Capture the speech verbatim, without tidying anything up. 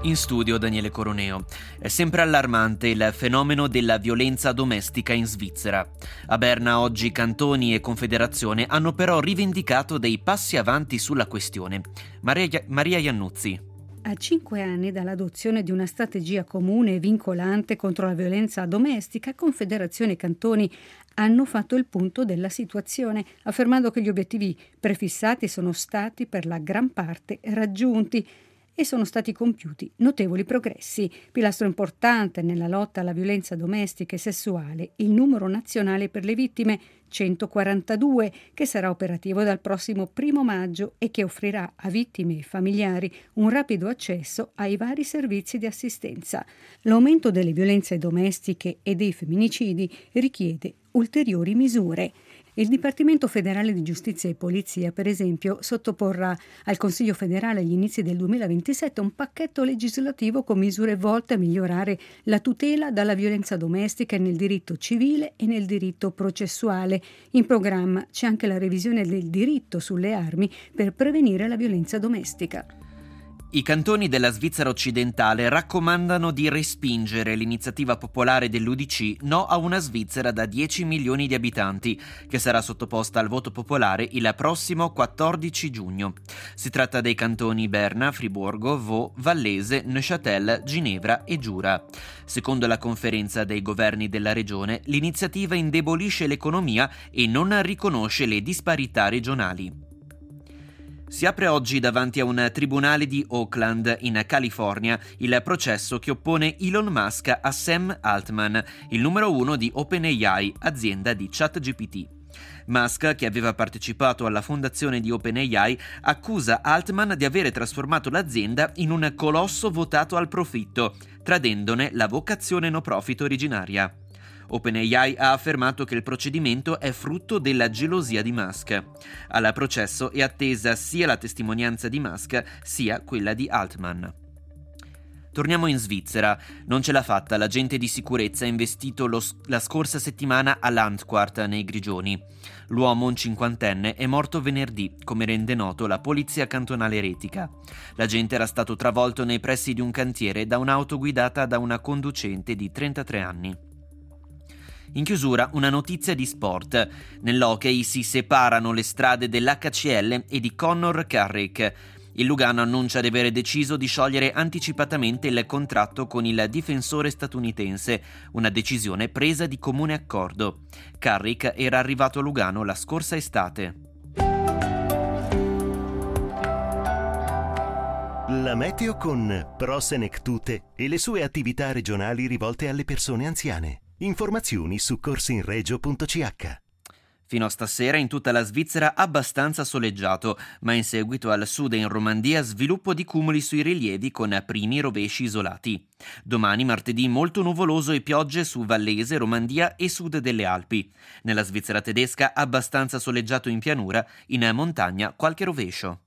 In studio Daniele Coroneo. È sempre allarmante il fenomeno della violenza domestica in Svizzera. A Berna oggi cantoni e confederazione hanno però rivendicato dei passi avanti sulla questione. Maria, Maria Iannuzzi. A cinque anni dall'adozione di una strategia comune e vincolante contro la violenza domestica, Confederazione e cantoni hanno fatto il punto della situazione, affermando che gli obiettivi prefissati sono stati per la gran parte raggiunti e sono stati compiuti notevoli progressi. Pilastro importante nella lotta alla violenza domestica e sessuale, il numero nazionale per le vittime, centoquarantadue, che sarà operativo dal prossimo primo maggio e che offrirà a vittime e familiari un rapido accesso ai vari servizi di assistenza. L'aumento delle violenze domestiche e dei femminicidi richiede ulteriori misure. Il Dipartimento federale di giustizia e polizia, per esempio, sottoporrà al Consiglio federale agli inizi del duemilaventisette un pacchetto legislativo con misure volte a migliorare la tutela dalla violenza domestica nel diritto civile e nel diritto processuale. In programma c'è anche la revisione del diritto sulle armi per prevenire la violenza domestica. I cantoni della Svizzera occidentale raccomandano di respingere l'iniziativa popolare dell'U D C No a una Svizzera da dieci milioni di abitanti, che sarà sottoposta al voto popolare il prossimo quattordici giugno. Si tratta dei cantoni Berna, Friburgo, Vaud, Vallese, Neuchâtel, Ginevra e Giura. Secondo la conferenza dei governi della regione, l'iniziativa indebolisce l'economia e non riconosce le disparità regionali. Si apre oggi davanti a un tribunale di Oakland, in California, il processo che oppone Elon Musk a Sam Altman, il numero uno di OpenAI, azienda di ChatGPT. Musk, che aveva partecipato alla fondazione di OpenAI, accusa Altman di avere trasformato l'azienda in un colosso votato al profitto, tradendone la vocazione no profit originaria. OpenAI ha affermato che il procedimento è frutto della gelosia di Musk. Al processo è attesa sia la testimonianza di Musk sia quella di Altman. Torniamo in Svizzera. Non ce l'ha fatta l'agente di sicurezza investito lo, la scorsa settimana a Landquart, nei Grigioni. L'uomo, un cinquantenne, è morto venerdì, come rende noto la polizia cantonale retica. L'agente era stato travolto nei pressi di un cantiere da un'auto guidata da una conducente di trentatré anni. In chiusura, una notizia di sport. Nell'hockey si separano le strade dell'H C L e di Conor Carrick. Il Lugano annuncia di aver deciso di sciogliere anticipatamente il contratto con il difensore statunitense, una decisione presa di comune accordo. Carrick era arrivato a Lugano la scorsa estate. La meteo con Prosenectute e le sue attività regionali rivolte alle persone anziane. Informazioni su corsinregio punto c h. Fino a stasera in tutta la Svizzera abbastanza soleggiato, ma in seguito al sud e in Romandia sviluppo di cumuli sui rilievi con primi rovesci isolati. Domani martedì molto nuvoloso e piogge su Vallese, Romandia e sud delle Alpi. Nella Svizzera tedesca abbastanza soleggiato in pianura, in montagna qualche rovescio.